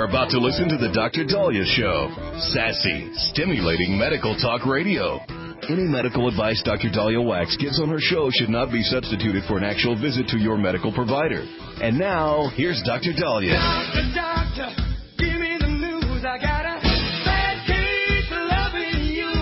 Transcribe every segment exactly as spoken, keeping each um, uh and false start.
are about to listen to the Doctor Dahlia Show. Sassy, stimulating medical talk radio. Any medical advice Doctor Dahlia Wax gives on her show should not be substituted for an actual visit to your medical provider. And now, here's Doctor Dahlia. Doctor, doctor, give me the news. I got a bad case of loving you.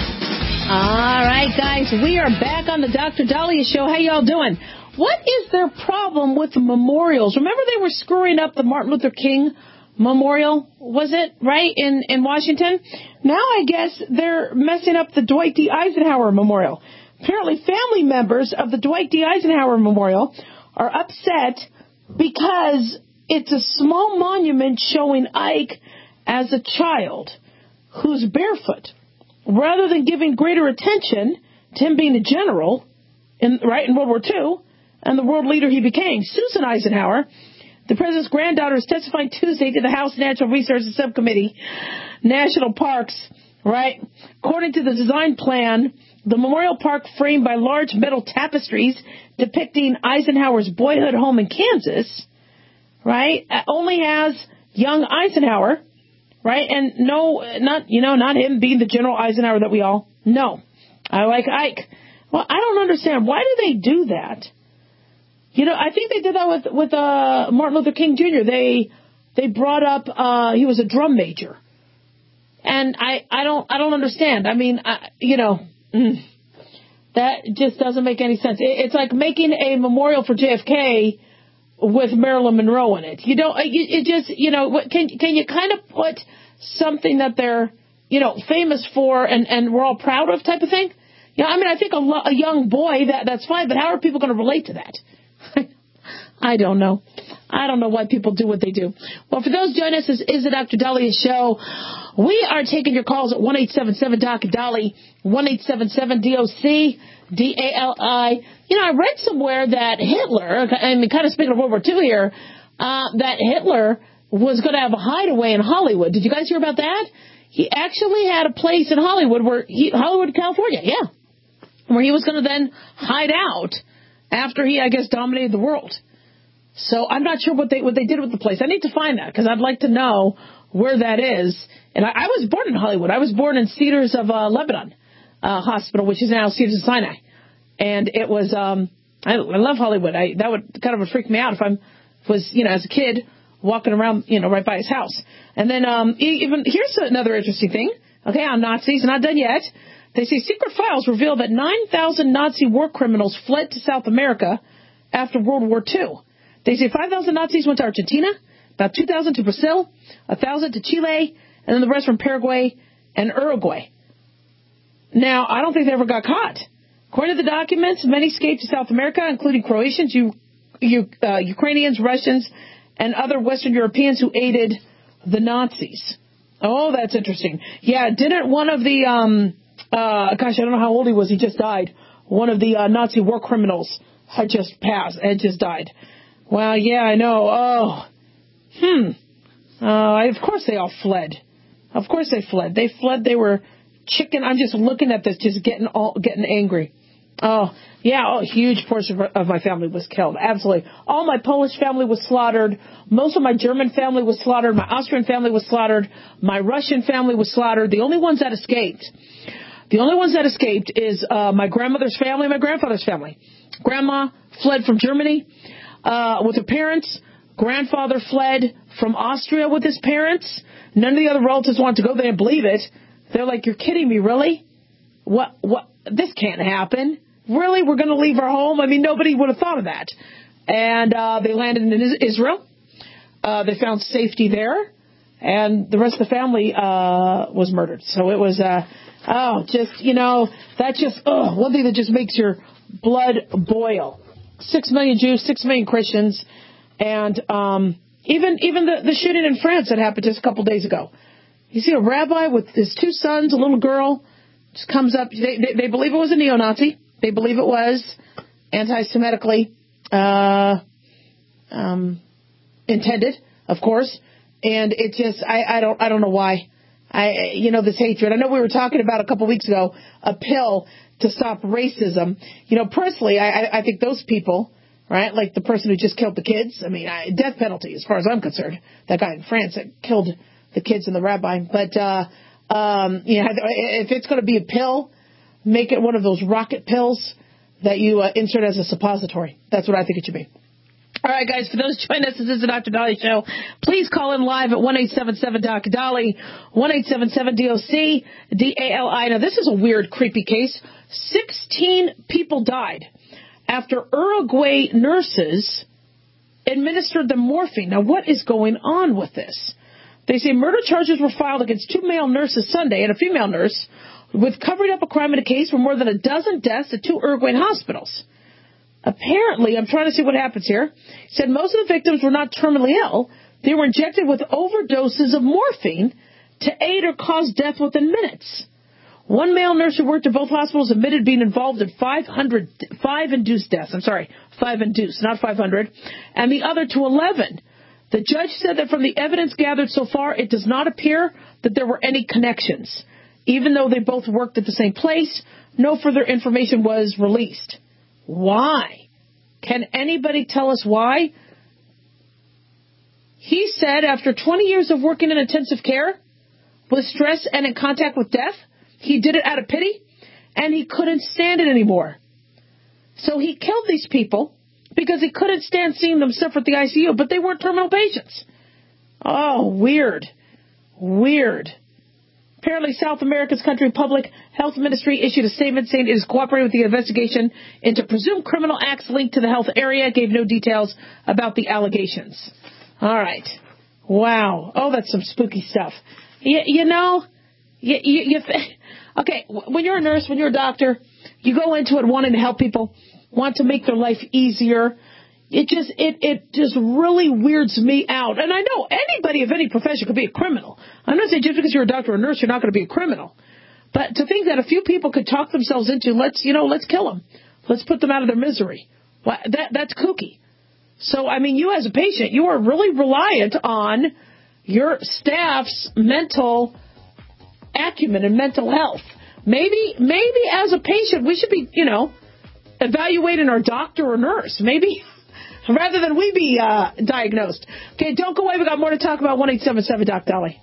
All right, guys, we are back on the Doctor Dahlia Show. How y'all doing? What is their problem with the memorials? Remember they were screwing up the Martin Luther King Memorial, was it, right, in, in Washington? Now I guess they're messing up the Dwight D. Eisenhower Memorial. Apparently family members of the Dwight D. Eisenhower Memorial are upset because it's a small monument showing Ike as a child who's barefoot, rather than giving greater attention to him being a general, in, right, in World War Two, and the world leader he became. Susan Eisenhower, the president's granddaughter, is testifying Tuesday to the House Natural Resources Subcommittee, National Parks, right? According to the design plan, the memorial park, framed by large metal tapestries depicting Eisenhower's boyhood home in Kansas, right, only has young Eisenhower, right? And no, not, you know, not him being the General Eisenhower that we all know. I like Ike. Well, I don't understand. Why do they do that? You know, I think they did that with with uh, Martin Luther King Junior They they brought up uh, he was a drum major, and I, I don't I don't understand. I mean, I, you know, mm, that just doesn't make any sense. It, it's like making a memorial for J F K with Marilyn Monroe in it. You don't. It, it just you know can can you kind of put something that they're you know famous for and, and we're all proud of type of thing? Yeah, I mean, I think a, lo- a young boy that that's fine, but how are people going to relate to that? I don't know. I don't know why people do what they do. Well, for those joining us, this is the Doctor Dahlia Show. We are taking your calls at one eight seven seven D O C Dolly, one eight seven seven D O C D A L I. You know, I read somewhere that Hitler, I mean, kind of speaking of World War Two here, uh, that Hitler was going to have a hideaway in Hollywood. Did you guys hear about that? He actually had a place in Hollywood, where he, Hollywood, California, yeah, where he was going to then hide out after he, I guess, dominated the world. So I'm not sure what they what they did with the place. I need to find that because I'd like to know where that is. And I, I was born in Hollywood. I was born in Cedars of uh, Lebanon uh, Hospital, which is now Cedars of Sinai. And it was, um, I, I love Hollywood. I, that would kind of would freak me out if I was, you know, as a kid walking around, you know, right by his house. And then um, even here's another interesting thing. Okay, on Nazis, not done yet. They say secret files reveal that nine thousand Nazi war criminals fled to South America after World War Two. They say five thousand Nazis went to Argentina, about two thousand to Brazil, one thousand to Chile, and then the rest from Paraguay and Uruguay. Now, I don't think they ever got caught. According to the documents, many escaped to South America, including Croatians, U- U- uh, Ukrainians, Russians, and other Western Europeans who aided the Nazis. Oh, that's interesting. Yeah, didn't one of the... Um, Uh, gosh, I don't know how old he was. He just died. One of the uh, Nazi war criminals had just passed, had just died. Well, yeah, I know. Oh, hmm. Uh, of course they all fled. Of course they fled. They fled. They were chicken. I'm just looking at this, just getting all getting angry. Oh, yeah. Oh, a huge portion of my family was killed. Absolutely. All my Polish family was slaughtered. Most of my German family was slaughtered. My Austrian family was slaughtered. My Russian family was slaughtered. The only ones that escaped. The only ones that escaped is uh, my grandmother's family, my grandfather's family. Grandma fled from Germany uh, with her parents. Grandfather fled from Austria with his parents. None of the other relatives wanted to go. They didn't believe it. They're like, "You're kidding me, really? What? What? This can't happen. Really? We're going to leave our home?" I mean, nobody would have thought of that. And uh, they landed in Israel. Uh, they found safety there. And the rest of the family uh, was murdered. So it was... Uh, Oh, just, you know, that just, oh, one thing that just makes your blood boil. Six million Jews, six million Christians, and um, even even the, the shooting in France that happened just a couple days ago. You see a rabbi with his two sons, a little girl, just comes up. They, they, they believe it was a neo-Nazi. They believe it was anti-Semitically uh, um, intended, of course. And it just, I, I don't, I don't know why. I, you know, this hatred. I know we were talking about a couple weeks ago, a pill to stop racism. You know, personally, I, I think those people right? Like the person who just killed the kids. I mean, I, death penalty, as far as I'm concerned. That guy in France that killed the kids and the rabbi. But, uh, um, you know, if it's going to be a pill, make it one of those rocket pills that you uh, insert as a suppository. That's what I think it should be. All right, guys, for those joining us, this is the Doctor Dolly Show. Please call in live at one eight seven seven D O C Dolly, one eight seven seven D O C D A L I. Now, this is a weird, creepy case. sixteen people died after Uruguay nurses administered them morphine. Now, what is going on with this? They say murder charges were filed against two male nurses Sunday and a female nurse with covering up a crime in a case for more than a dozen deaths at two Uruguayan hospitals. Apparently, I'm trying to see what happens here, said most of the victims were not terminally ill. They were injected with overdoses of morphine to aid or cause death within minutes. One male nurse who worked at both hospitals admitted being involved in five hundred, five induced deaths. I'm sorry, five induced, not five hundred, and the other to eleven. The judge said that from the evidence gathered so far, it does not appear that there were any connections. Even though they both worked at the same place, no further information was released. Why? Can anybody tell us why? He said after twenty years of working in intensive care, with stress and in contact with death, he did it out of pity, and he couldn't stand it anymore. So he killed these people because he couldn't stand seeing them suffer at the I C U, but they weren't terminal patients. Oh, weird. Weird. Apparently, South America's country public health ministry issued a statement saying it is cooperating with the investigation into presumed criminal acts linked to the health area, gave no details about the allegations. All right. Wow. Oh, that's some spooky stuff. You, you know, you, you, you th- okay, when you're a nurse, when you're a doctor, you go into it wanting to help people, want to make their life easier. It just, it, it just really weirds me out. And I know anybody of any profession could be a criminal. I'm not saying just because you're a doctor or a nurse, you're not going to be a criminal. But to think that a few people could talk themselves into, let's, you know, let's kill them. Let's put them out of their misery. Well, that, that's kooky. So, I mean, you as a patient, you are really reliant on your staff's mental acumen and mental health. Maybe, maybe as a patient, we should be, you know, evaluating our doctor or nurse. Maybe rather than we be uh, diagnosed. Okay, don't go away. We got more to talk about. one eight seven seven D O C Dolly.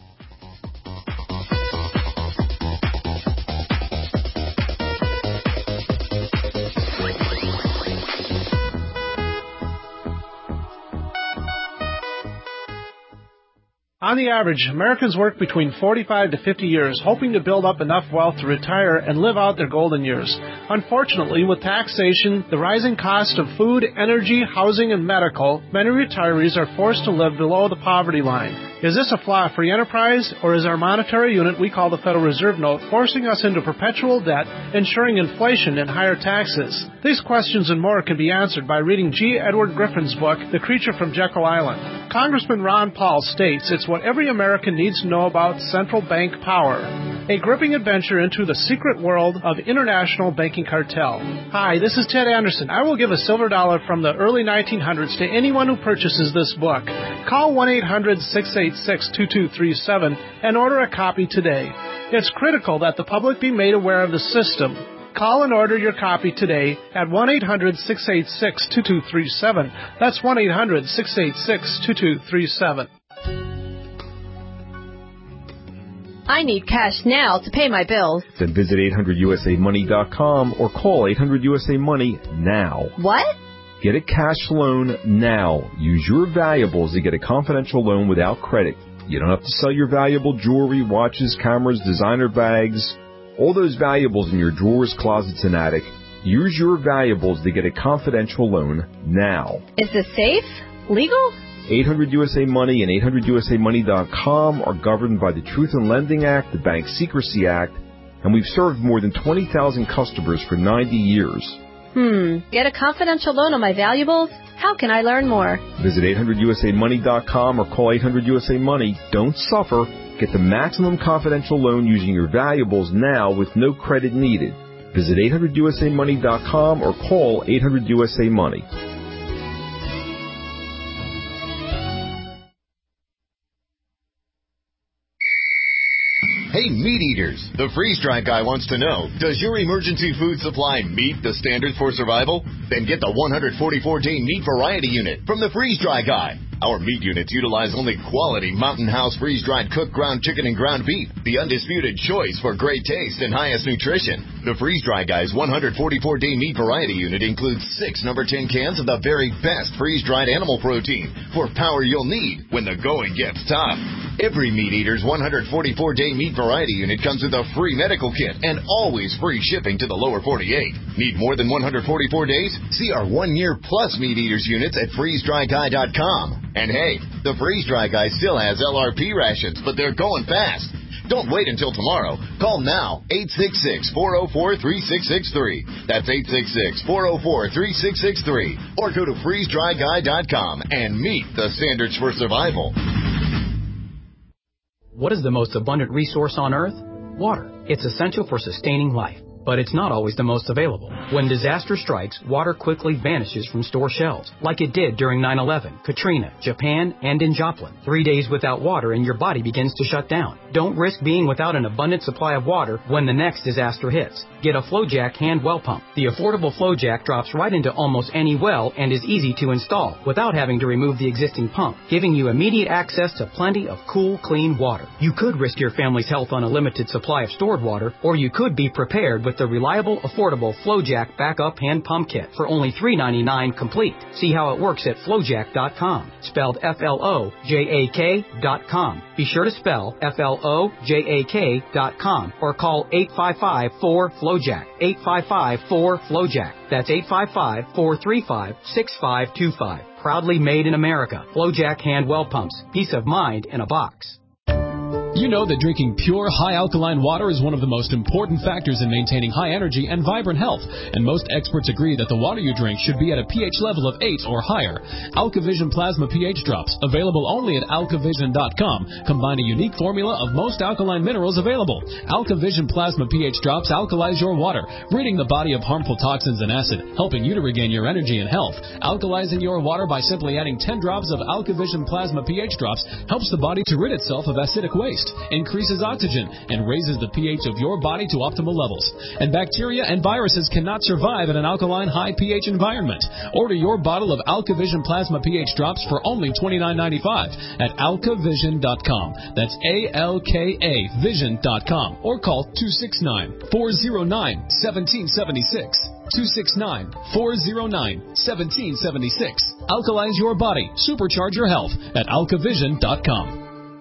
On the average, Americans work between forty-five to fifty years, hoping to build up enough wealth to retire and live out their golden years. Unfortunately, with taxation, the rising cost of food, energy, housing, and medical, many retirees are forced to live below the poverty line. Is this a flaw free enterprise, or is our monetary unit we call the Federal Reserve Note forcing us into perpetual debt, ensuring inflation and higher taxes? These questions and more can be answered by reading G. Edward Griffin's book, The Creature from Jekyll Island. Congressman Ron Paul states it's what every American needs to know about central bank power. A gripping adventure into the secret world of international banking cartel. Hi, this is Ted Anderson. I will give a silver dollar from the early nineteen hundreds to anyone who purchases this book. Call one eight hundred six eight six two two three seven and order a copy today. It's critical that the public be made aware of the system. Call and order your copy today at one eight hundred six eight six two two three seven. That's one eight hundred six eight six two two three seven. I need cash now to pay my bills. Then visit eight hundred U S A money dot com or call eight hundred U S A money now. What? Get a cash loan now. Use your valuables to get a confidential loan without credit. You don't have to sell your valuable jewelry, watches, cameras, designer bags, all those valuables in your drawers, closets, and attic. Use your valuables to get a confidential loan now. Is this safe? Legal? eight hundred U S A money and eight hundred U S A money dot com are governed by the Truth in Lending Act, the Bank Secrecy Act, and we've served more than twenty thousand customers for ninety years. Hmm. Get a confidential loan on my valuables? How can I learn more? Visit eight hundred U S A money dot com or call eight hundred U S A money. Don't suffer. Get the maximum confidential loan using your valuables now with no credit needed. Visit eight hundred U S A money dot com or call eight hundred U S A money. Hey, meat eaters, the freeze-dry guy wants to know, does your emergency food supply meet the standards for survival? Then get the one hundred forty-four day meat variety unit from the freeze-dry guy. Our meat units utilize only quality Mountain House freeze-dried cooked ground chicken and ground beef, the undisputed choice for great taste and highest nutrition. The freeze-dry guy's one hundred forty-four day meat variety unit includes six number ten cans of the very best freeze-dried animal protein for power you'll need when the going gets tough. Every meat eater's one hundred forty-four day meat variety unit comes with a free medical kit and always free shipping to the lower forty-eight. Need more than one hundred forty-four days? See our one-year plus meat eaters units at freeze dry guy dot com. And hey, the freeze-dry guy still has L R P rations, but they're going fast. Don't wait until tomorrow. Call now, eight six six, four oh four, three six six three. That's eight six six, four oh four, three six six three. Or go to freeze dry guy dot com and meet the standards for survival. What is the most abundant resource on Earth? Water. It's essential for sustaining life, but it's not always the most available. When disaster strikes, water quickly vanishes from store shelves, like it did during nine eleven, Katrina, Japan, and in Joplin. Three days without water and your body begins to shut down. Don't risk being without an abundant supply of water when the next disaster hits. Get a FlowJack hand well pump. The affordable FlowJack drops right into almost any well and is easy to install without having to remove the existing pump, giving you immediate access to plenty of cool, clean water. You could risk your family's health on a limited supply of stored water, or you could be prepared with the reliable, affordable FlowJack Backup Hand Pump Kit for only three ninety-nine complete. See how it works at flowjack dot com, spelled F L O J A K dot com. Be sure to spell F L O J A K dot com or call eight five five, four, FlowJack, eight five five, four, FlowJack. That's eight five five, four three five, six five two five. Proudly made in America. FlowJack Hand Well Pumps. Peace of mind in a box. You know that drinking pure, high-alkaline water is one of the most important factors in maintaining high energy and vibrant health, and most experts agree that the water you drink should be at a pH level of eight or higher. AlkaVision Plasma pH Drops, available only at alkavision dot com, combine a unique formula of most alkaline minerals available. AlkaVision Plasma pH Drops alkalize your water, ridding the body of harmful toxins and acid, helping you to regain your energy and health. Alkalizing your water by simply adding ten drops of AlkaVision Plasma pH Drops helps the body to rid itself of acidic waste, increases oxygen, and raises the pH of your body to optimal levels. And bacteria and viruses cannot survive in an alkaline high pH environment. Order your bottle of AlkaVision Plasma pH Drops for only twenty-nine ninety-five at alkavision dot com. That's A L K A vision dot com. Or call two six nine, four oh nine, one seven seven six. two six nine, four oh nine, one seven seven six. Alkalize your body. Supercharge your health at alkavision dot com.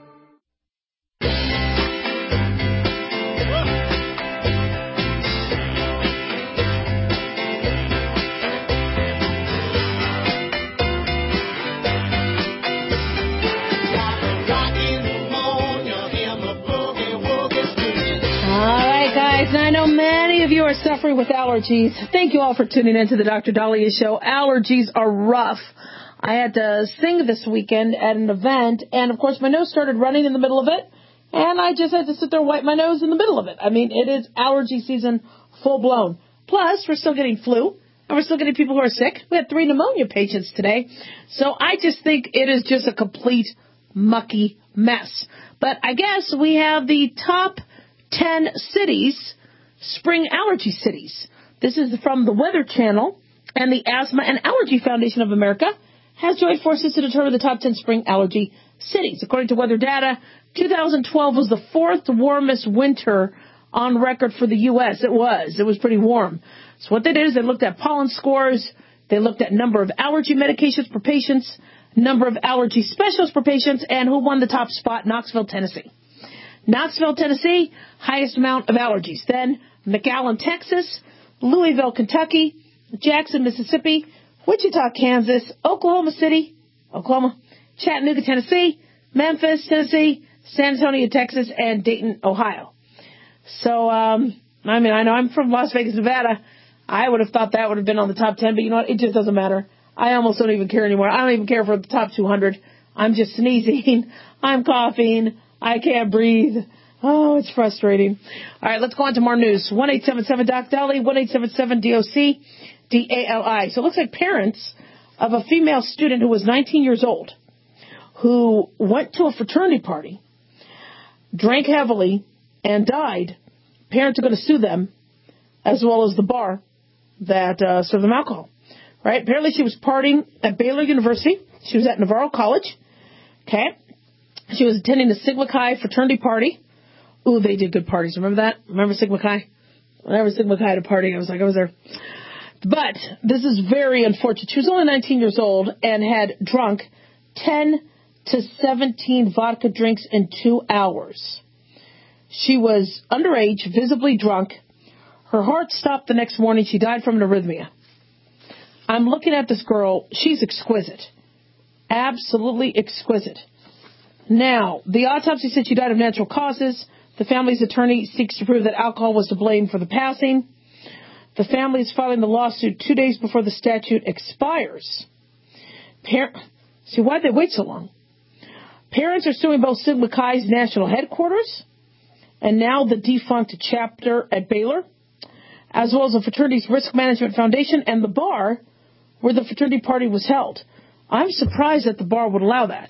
And I know many of you are suffering with allergies. Thank you all for tuning in to the Doctor Dahlia Show. Allergies are rough. I had to sing this weekend at an event, and of course my nose started running in the middle of it, and I just had to sit there and wipe my nose in the middle of it. I mean, it is allergy season full blown. Plus, we're still getting flu, and we're still getting people who are sick. We had three pneumonia patients today. So I just think it is just a complete mucky mess. But I guess we have the top ten cities, spring allergy cities. This is from the Weather Channel, and the Asthma and Allergy Foundation of America has joined forces to determine the top ten spring allergy cities. According to weather data, two thousand twelve was the fourth warmest winter on record for the U S It was. It was pretty warm. So what they did is they looked at pollen scores, they looked at number of allergy medications per patients, number of allergy specialists per patients, and who won the top spot? Knoxville, Tennessee. Knoxville, Tennessee, highest amount of allergies. Then McAllen, Texas, Louisville, Kentucky, Jackson, Mississippi, Wichita, Kansas, Oklahoma City, Oklahoma, Chattanooga, Tennessee, Memphis, Tennessee, San Antonio, Texas, and Dayton, Ohio. So, um, I mean, I know I'm from Las Vegas, Nevada. I would have thought that would have been on the top ten, but you know what? It just doesn't matter. I almost don't even care anymore. I don't even care for the top two hundred. I'm just sneezing. I'm coughing. I can't breathe. Oh, it's frustrating. All right, let's go on to more news. one eight seven seven doc Dali, one eight seven seven D O C D A L I. So it looks like parents of a female student who was nineteen years old, who went to a fraternity party, drank heavily, and died. Parents are going to sue them, as well as the bar that uh, served them alcohol. Right? Apparently she was partying at Baylor University. She was at Navarro College. Okay? She was attending the Sigma Chi fraternity party. Ooh, they did good parties. Remember that? Remember Sigma Chi? Whenever Sigma Chi had a party, I was like, I was there. But this is very unfortunate. She was only nineteen years old and had drunk ten to seventeen vodka drinks in two hours. She was underage, visibly drunk. Her heart stopped the next morning. She died from an arrhythmia. I'm looking at this girl. She's exquisite. Absolutely exquisite. Now, the autopsy said she died of natural causes. The family's attorney seeks to prove that alcohol was to blame for the passing. The family is filing the lawsuit two days before the statute expires. Par- See, why did they wait so long? Parents are suing both Sigma Chi's national headquarters and now the defunct chapter at Baylor, as well as the fraternity's Risk Management Foundation and the bar where the fraternity party was held. I'm surprised that the bar would allow that.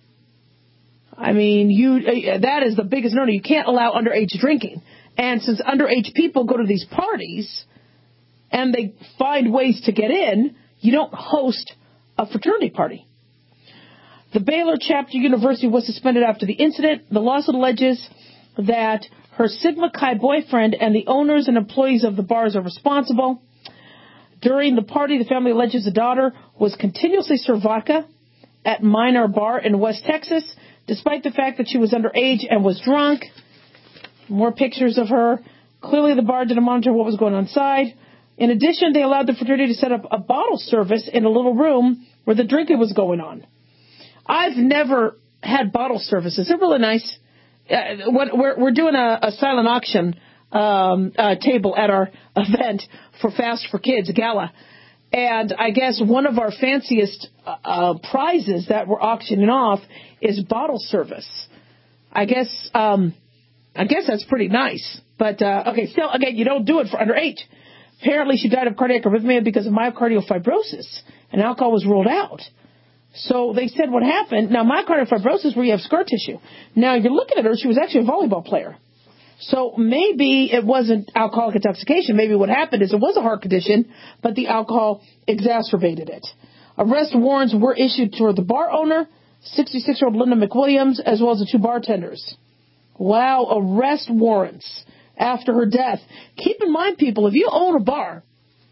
I mean, you uh, that is the biggest no-no. You can't allow underage drinking. And since underage people go to these parties and they find ways to get in, you don't host a fraternity party. The Baylor Chapter University was suspended after the incident. The lawsuit alleges that her Sigma Chi boyfriend and the owners and employees of the bars are responsible. During the party, the family alleges the daughter was continuously served vodka at Minor Bar in West Texas, despite the fact that she was underage and was drunk. More pictures of her. Clearly, the bar didn't monitor what was going on inside. In addition, they allowed the fraternity to set up a bottle service in a little room where the drinking was going on. I've never had bottle services. They're really nice. Uh, we're, we're doing a, a silent auction um, uh, table at our event for Fast for Kids, a gala. And I guess one of our fanciest uh, prizes that we're auctioning off is bottle service. I guess um, I guess that's pretty nice. But, uh, okay, still, again, you don't do it for underage. Apparently, she died of cardiac arrhythmia because of myocardial fibrosis, and alcohol was ruled out. So they said what happened. Now, myocardial fibrosis where you have scar tissue. Now, you're looking at her. She was actually a volleyball player. So maybe it wasn't alcoholic intoxication. Maybe what happened is it was a heart condition, but the alcohol exacerbated it. Arrest warrants were issued toward the bar owner, sixty-six-year-old Linda McWilliams, as well as the two bartenders. Wow, arrest warrants after her death. Keep in mind, people, if you own a bar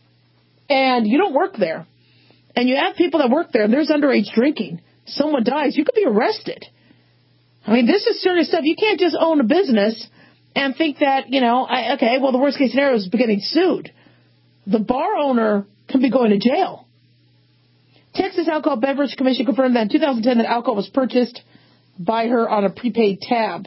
and you don't work there, and you have people that work there and there's underage drinking, someone dies, you could be arrested. I mean, this is serious stuff. You can't just own a business and think that, you know, I, okay, well, the worst case scenario is getting sued. The bar owner can be going to jail. Texas Alcohol Beverage Commission confirmed that in two thousand ten that alcohol was purchased by her on a prepaid tab.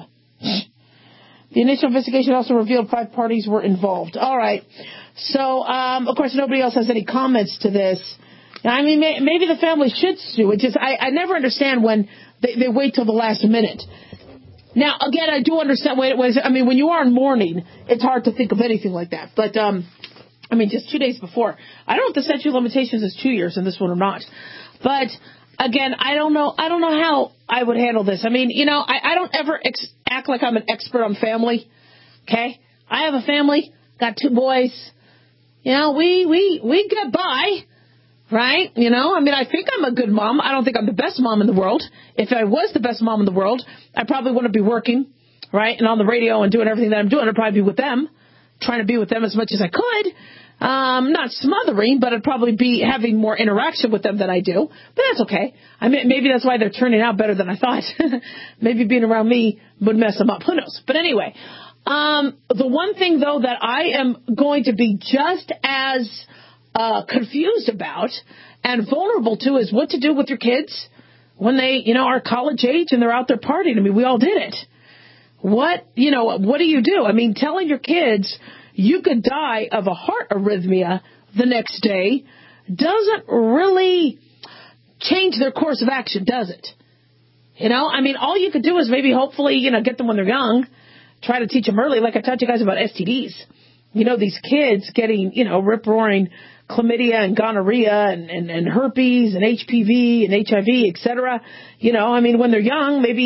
The initial investigation also revealed five parties were involved. All right. So, um, of course, nobody else has any comments to this. I mean, may, maybe the family should sue. It just, I, I never understand when they, they wait till the last minute. Now, again, I do understand when it was, I mean, when you are in mourning, it's hard to think of anything like that. But, um, I mean, just two days before. I don't know if the statute of limitations is two years in this one or not. But, again, I don't know, I don't know how I would handle this. I mean, you know, I, I don't ever ex- act like I'm an expert on family. Okay? I have a family, got two boys. You know, we, we, we get by. Right? You know, I mean, I think I'm a good mom. I don't think I'm the best mom in the world. If I was the best mom in the world, I probably wouldn't be working, right, and on the radio and doing everything that I'm doing. I'd probably be with them, trying to be with them as much as I could. Um, not smothering, but I'd probably be having more interaction with them than I do. But that's okay. I mean, maybe that's why they're turning out better than I thought. Maybe being around me would mess them up. Who knows? But anyway, um, the one thing, though, that I am going to be just as Uh, confused about and vulnerable to is what to do with your kids when they, you know, are college age and they're out there partying. I mean, we all did it. What, you know, what do you do? I mean, telling your kids you could die of a heart arrhythmia the next day doesn't really change their course of action, does it? You know, I mean, all you could do is maybe hopefully, you know, get them when they're young, try to teach them early. Like I taught you guys about S T Ds. You know, these kids getting, you know, rip-roaring chlamydia and gonorrhea and, and, and herpes and H P V and H I V, et cetera. You know, I mean, when they're young, maybe,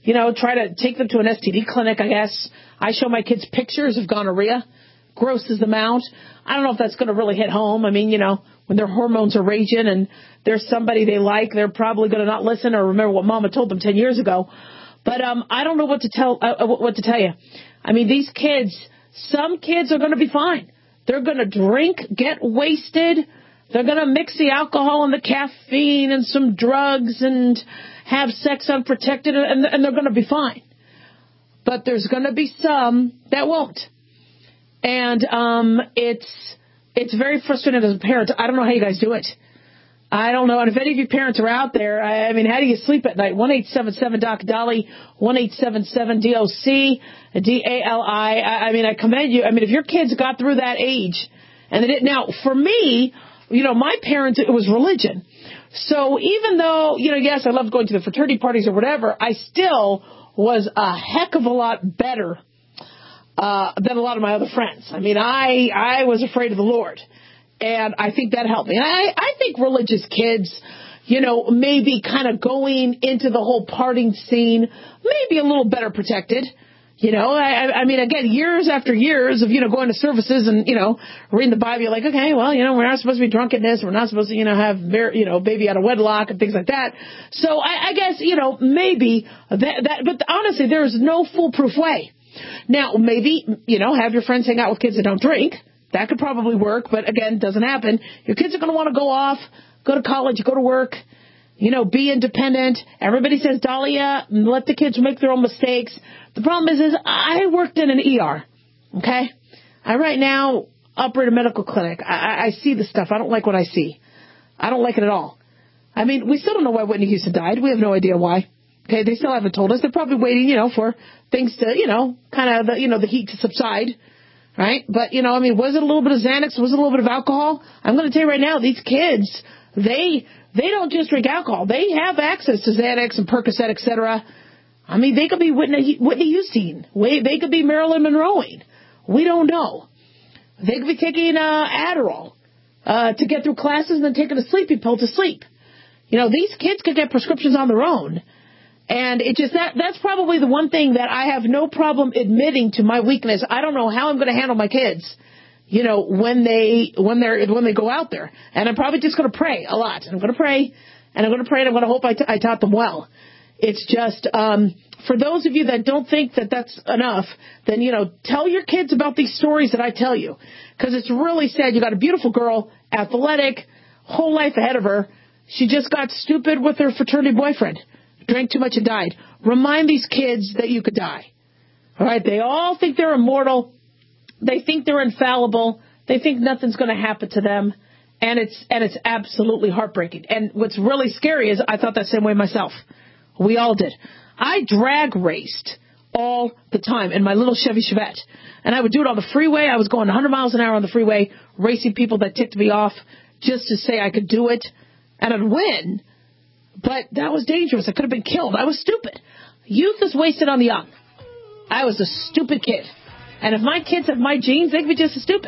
you know, try to take them to an S T D clinic, I guess. I show my kids pictures of gonorrhea, grosses them out. I don't know if that's going to really hit home. I mean, you know, when their hormones are raging and there's somebody they like, they're probably going to not listen or remember what Mama told them ten years ago. But um, I don't know what to tell uh, what to tell you. I mean, these kids, some kids are going to be fine. They're going to drink, get wasted. They're going to mix the alcohol and the caffeine and some drugs and have sex unprotected, and, and they're going to be fine. But there's going to be some that won't. And um, it's it's very frustrating as a parent. I don't know how you guys do it. I don't know. And if any of you parents are out there, I, I mean, how do you sleep at night? one eight seven seven Doc Dolly, one eight seven seven D O C, D A L I. I, I mean, I commend you. I mean, if your kids got through that age, and they didn't. Now, for me, you know, my parents, it was religion. So even though, you know, yes, I loved going to the fraternity parties or whatever, I still was a heck of a lot better uh, than a lot of my other friends. I mean, I I was afraid of the Lord. And I think that helped me. I, I think religious kids, you know, maybe kind of going into the whole partying scene, maybe a little better protected. You know, I, I mean, again, years after years of, you know, going to services and, you know, reading the Bible, you're like, okay, well, you know, we're not supposed to be drunkenness. We're not supposed to, you know, have, you know, baby out of wedlock and things like that. So I, I guess, you know, maybe that, that, but honestly, there's no foolproof way. Now, maybe, you know, have your friends hang out with kids that don't drink. That could probably work, but again, doesn't happen. Your kids are going to want to go off, go to college, go to work, you know, be independent. Everybody says, Dahlia, let the kids make their own mistakes. The problem is, is I worked in an E R, okay? I right now operate a medical clinic. I, I see the stuff. I don't like what I see. I don't like it at all. I mean, we still don't know why Whitney Houston died. We have no idea why. Okay, they still haven't told us. They're probably waiting, you know, for things to, you know, kind of, the, you know, the heat to subside. Right? But, you know, I mean, was it a little bit of Xanax? Was it a little bit of alcohol? I'm going to tell you right now, these kids, they they don't just drink alcohol. They have access to Xanax and Percocet, et cetera. I mean, they could be Whitney, Whitney Houston. They could be Marilyn Monroeing. We don't know. They could be taking uh, Adderall uh, to get through classes and then taking a sleeping pill to sleep. You know, these kids could get prescriptions on their own. And it just that that's probably the one thing that I have no problem admitting to my weakness. I don't know how I'm going to handle my kids, you know, when they when they're when they go out there. And I'm probably just going to pray a lot. I'm going to pray, and I'm going to pray, and I'm going to hope I, t- I taught them well. It's just um, for those of you that don't think that that's enough, then, you know, tell your kids about these stories that I tell you, because it's really sad. You got a beautiful girl, athletic, whole life ahead of her. She just got stupid with her fraternity boyfriend. Drank too much and died. Remind these kids that you could die. All right? They all think they're immortal. They think they're infallible. They think nothing's going to happen to them. And it's and it's absolutely heartbreaking. And what's really scary is I thought that same way myself. We all did. I drag raced all the time in my little Chevy Chevette. And I would do it on the freeway. I was going one hundred miles an hour on the freeway, racing people that ticked me off just to say I could do it. And I'd win. But that was dangerous. I could have been killed. I was stupid. Youth is wasted on the young. I was a stupid kid. And if my kids have my genes, they could be just as stupid.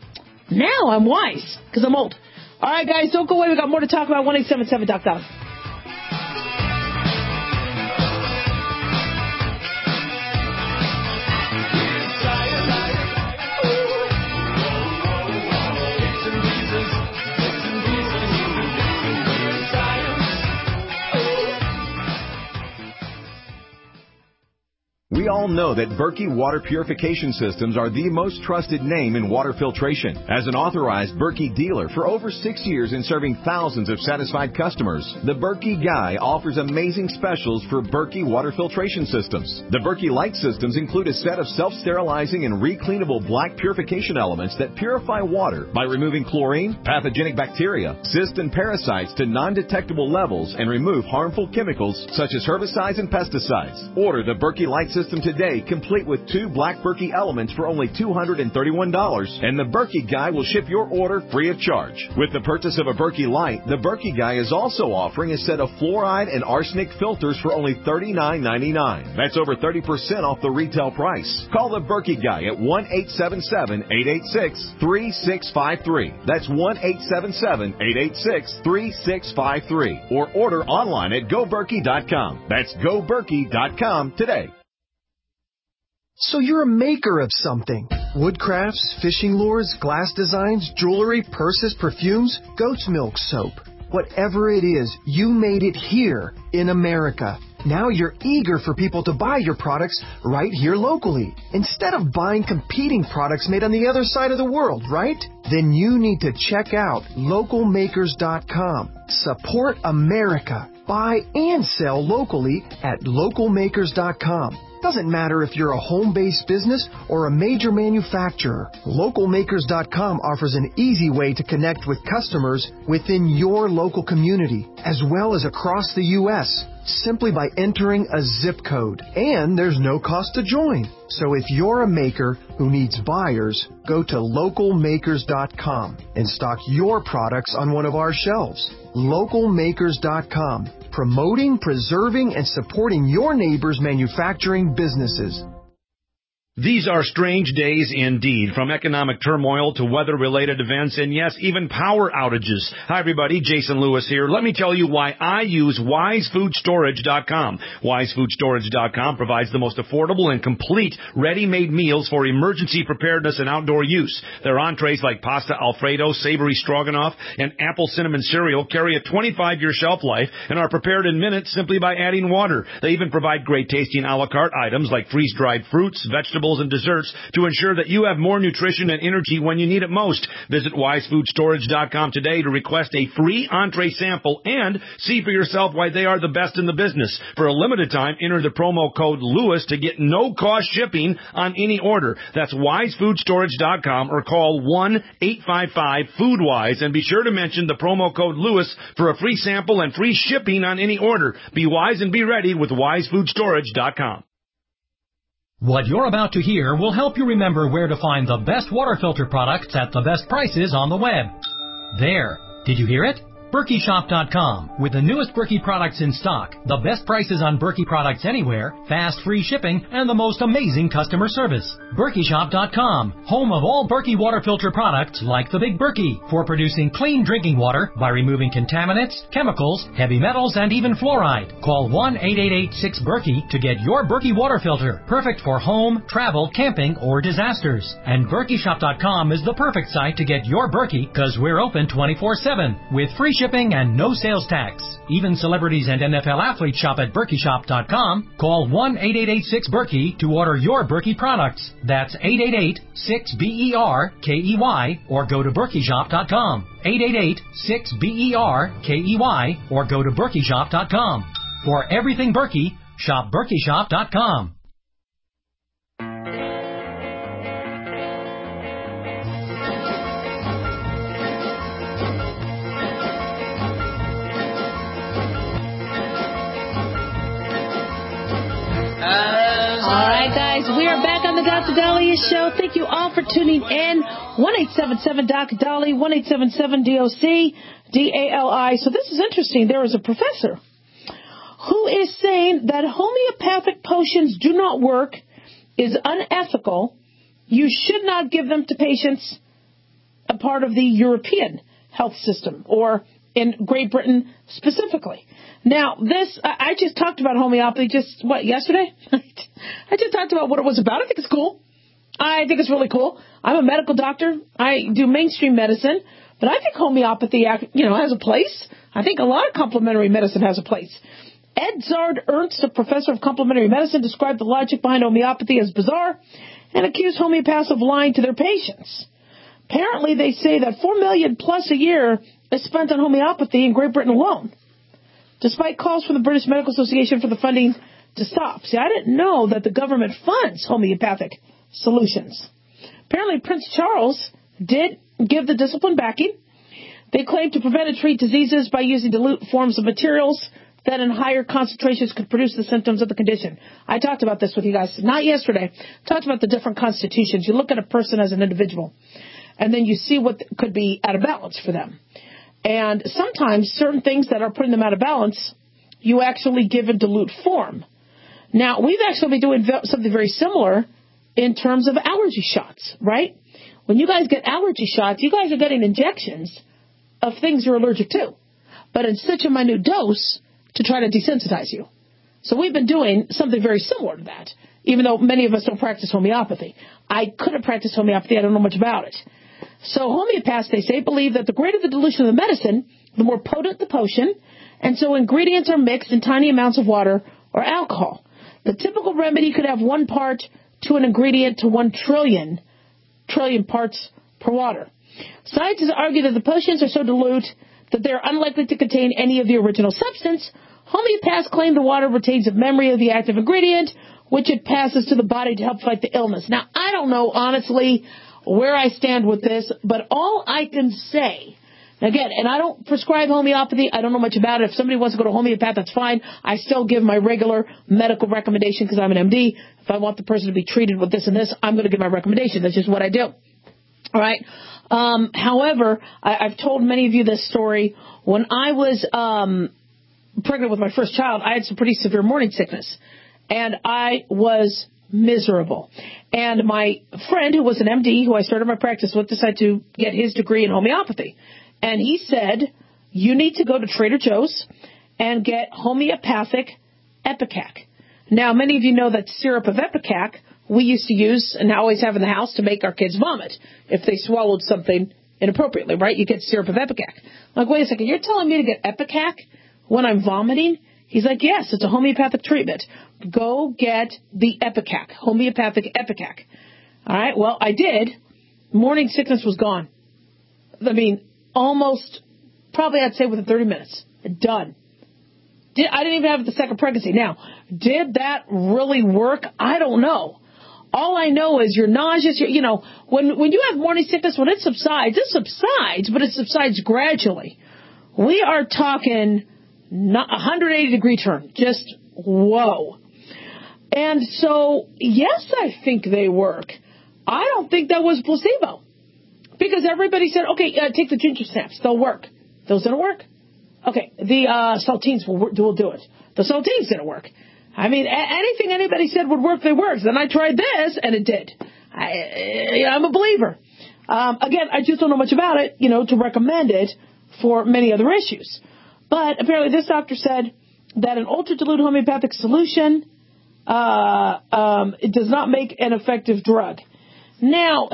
Now I'm wise because I'm old. All right, guys, don't go away. We got more to talk about. one eight seven seven Doc Dolly. We all know that Berkey Water Purification Systems are the most trusted name in water filtration. As an authorized Berkey dealer for over six years and serving thousands of satisfied customers, the Berkey Guy offers amazing specials for Berkey Water Filtration Systems. The Berkey Light Systems include a set of self-sterilizing and recleanable black purification elements that purify water by removing chlorine, pathogenic bacteria, cysts, and parasites to non-detectable levels and remove harmful chemicals such as herbicides and pesticides. Order the Berkey Light Systems today, complete with two Black Berkey elements for only two hundred thirty-one dollars, and the Berkey Guy will ship your order free of charge. With the purchase of a Berkey Light, the Berkey Guy is also offering a set of fluoride and arsenic filters for only thirty-nine ninety-nine. That's over thirty percent off the retail price. Call the Berkey Guy at one eight seven seven, eight eight six, three six five three. That's one eight seven seven, eight eight six, three six five three. Or order online at go berkey dot com. That's go berkey dot com today. So you're a maker of something. Wood crafts, fishing lures, glass designs, jewelry, purses, perfumes, goat's milk soap. Whatever it is, you made it here in America. Now you're eager for people to buy your products right here locally, instead of buying competing products made on the other side of the world, right? Then you need to check out local makers dot com. Support America. Buy and sell locally at local makers dot com. Doesn't matter if you're a home-based business or a major manufacturer. local makers dot com offers an easy way to connect with customers within your local community, as well as across the U S, simply by entering a zip code. And there's no cost to join. So if you're a maker who needs buyers, go to local makers dot com and stock your products on one of our shelves. local makers dot com. Promoting, preserving, and supporting your neighbor's manufacturing businesses. These are strange days indeed, from economic turmoil to weather-related events and, yes, even power outages. Hi, everybody. Jason Lewis here. Let me tell you why I use wise food storage dot com. wise food storage dot com provides the most affordable and complete ready-made meals for emergency preparedness and outdoor use. Their entrees like pasta Alfredo, savory stroganoff, and apple cinnamon cereal carry a twenty-five year shelf life and are prepared in minutes simply by adding water. They even provide great-tasting a la carte items like freeze-dried fruits, vegetables, and desserts to ensure that you have more nutrition and energy when you need it most. Visit wise food storage dot com today to request a free entree sample and see for yourself why they are the best in the business. For a limited time, enter the promo code Lewis to get no-cost shipping on any order. That's wise food storage dot com or call one eight five five food wise and be sure to mention the promo code Lewis for a free sample and free shipping on any order. Be wise and be ready with wise food storage dot com. What you're about to hear will help you remember where to find the best water filter products at the best prices on the web. There. Did you hear it? Berkey Shop dot com. With the newest Berkey products in stock, the best prices on Berkey products anywhere, fast free shipping, and the most amazing customer service. Berkey Shop dot com. Home of all Berkey water filter products like the Big Berkey for producing clean drinking water by removing contaminants, chemicals, heavy metals, and even fluoride. Call one eight eight eight six Berkey to get your Berkey water filter. Perfect for home, travel, camping, or disasters. And Berkey Shop dot com is the perfect site to get your Berkey because we're open twenty-four seven with free shipping and no sales tax. Even celebrities and N F L athletes shop at Berkey Shop dot com. Call one eight eight eight six Berkey to order your Berkey products. That's eight eight eight six B E R K E Y or go to Berkey Shop dot com. eight eight eight six B E R K E Y or go to Berkey Shop dot com. For everything Berkey, shop Berkey Shop dot com. We are back on the Doctor Daliah Show. Thank you all for tuning in. one eight seven seven Doctor Dali, one eight seven seven D O C D A L I. So this is interesting. There is a professor who is saying that homeopathic potions do not work, is unethical. You should not give them to patients a part of the European health system or in Great Britain specifically. Now, this, I just talked about homeopathy just, what, yesterday? I just talked about what it was about. I think it's cool. I think it's really cool. I'm a medical doctor. I do mainstream medicine, but I think homeopathy, you know, has a place. I think a lot of complementary medicine has a place. Edzard Ernst, a professor of complementary medicine, described the logic behind homeopathy as bizarre and accused homeopaths of lying to their patients. Apparently, they say that four million dollars plus a year is spent on homeopathy in Great Britain alone, despite calls from the British Medical Association for the funding to stop. See, I didn't know that the government funds homeopathic solutions. Apparently, Prince Charles did give the discipline backing. They claim to prevent and treat diseases by using dilute forms of materials that in higher concentrations could produce the symptoms of the condition. I talked about this with you guys, not yesterday. Talked about the different constitutions. You look at a person as an individual, and then you see what could be out of balance for them. And sometimes certain things that are putting them out of balance, you actually give in dilute form. Now, we've actually been doing something very similar in terms of allergy shots, right? When you guys get allergy shots, you guys are getting injections of things you're allergic to, but in such a minute dose to try to desensitize you. So we've been doing something very similar to that, even though many of us don't practice homeopathy. I couldn't practice homeopathy. I don't know much about it. So homeopaths, they say, believe that the greater the dilution of the medicine, the more potent the potion, and so ingredients are mixed in tiny amounts of water or alcohol. The typical remedy could have one part to an ingredient to one trillion, trillion parts per water. Scientists argue that the potions are so dilute that they are unlikely to contain any of the original substance. Homeopaths claim the water retains a memory of the active ingredient, which it passes to the body to help fight the illness. Now, I don't know, honestly, where I stand with this, but all I can say, again, and I don't prescribe homeopathy. I don't know much about it. If somebody wants to go to homeopath, that's fine. I still give my regular medical recommendation because I'm an M D. If I want the person to be treated with this and this, I'm going to give my recommendation. That's just what I do. All right. Um, however, I, I've told many of you this story. When I was um, pregnant with my first child, I had some pretty severe morning sickness, and I was miserable. And my friend, who was an M D, who I started my practice with, decided to get his degree in homeopathy. And he said, you need to go to Trader Joe's and get homeopathic Ipecac. Now, many of you know that syrup of Ipecac we used to use and always have in the house to make our kids vomit if they swallowed something inappropriately, right? You get syrup of Ipecac. I'm like, wait a second, you're telling me to get Ipecac when I'm vomiting? He's like, yes, it's a homeopathic treatment. Go get the Ipecac, homeopathic Ipecac. All right, well, I did. Morning sickness was gone. I mean, almost, probably I'd say within thirty minutes. Done. Did, I didn't even have the second pregnancy. Now, did that really work? I don't know. All I know is you're nauseous. You're, you know, when when you have morning sickness, when it subsides, it subsides, but it subsides gradually. We are talking not one hundred eighty degree turn. Just whoa. And so, yes, I think they work. I don't think that was placebo. Because everybody said, okay, uh, take the ginger snaps. They'll work. Those didn't work. Okay, the uh, saltines will, will do it. The saltines didn't work. I mean, a- anything anybody said would work, they worked. Then I tried this, and it did. I, I'm a believer. Um, again, I just don't know much about it, you know, to recommend it for many other issues. But apparently this doctor said that an ultra-dilute homeopathic solution uh, um, it does not make an effective drug. Now,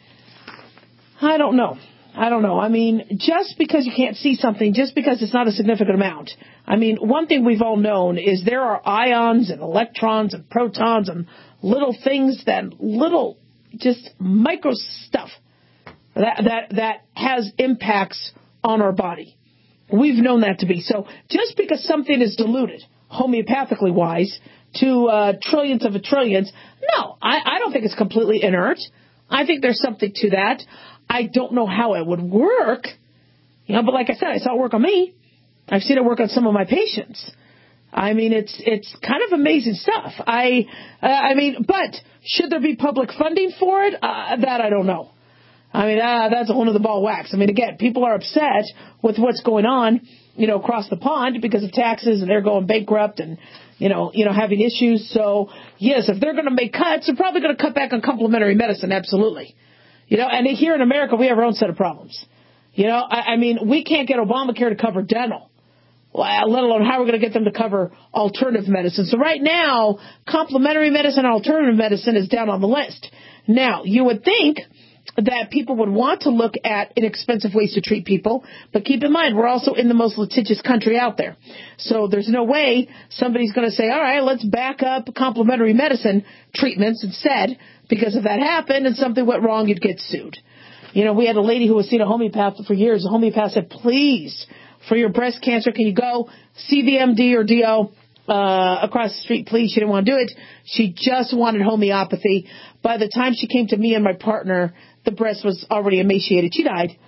I don't know. I don't know. I mean, just because you can't see something, just because it's not a significant amount. I mean, one thing we've all known is there are ions and electrons and protons and little things that little, just micro stuff that that that has impacts on our body. We've known that to be. So just because something is diluted, homeopathically wise, to uh, trillions of a trillions, no, I, I don't think it's completely inert. I think there's something to that. I don't know how it would work, you know, but like I said, I saw it work on me. I've seen it work on some of my patients. I mean, it's it's kind of amazing stuff. I uh, I mean, but should there be public funding for it? Uh, that I don't know. I mean, uh, that's a whole other ball of wax. I mean, again, people are upset with what's going on, you know, across the pond because of taxes and they're going bankrupt and, you know, you know, having issues. So, yes, if they're going to make cuts, they're probably going to cut back on complementary medicine. Absolutely. You know, and here in America, we have our own set of problems. You know, I, I mean, we can't get Obamacare to cover dental, well, let alone how we're going to get them to cover alternative medicine. So right now, complementary medicine and alternative medicine is down on the list. Now, you would think that people would want to look at inexpensive ways to treat people, but keep in mind, we're also in the most litigious country out there. So there's no way somebody's going to say, all right, let's back up complementary medicine treatments instead, because if that happened and something went wrong, you'd get sued. You know, we had a lady who was seeing a homeopath for years. The homeopath said, please, for your breast cancer, can you go see the M D or D O uh, across the street, please? She didn't want to do it. She just wanted homeopathy. By the time she came to me and my partner, the breast was already emaciated. She died.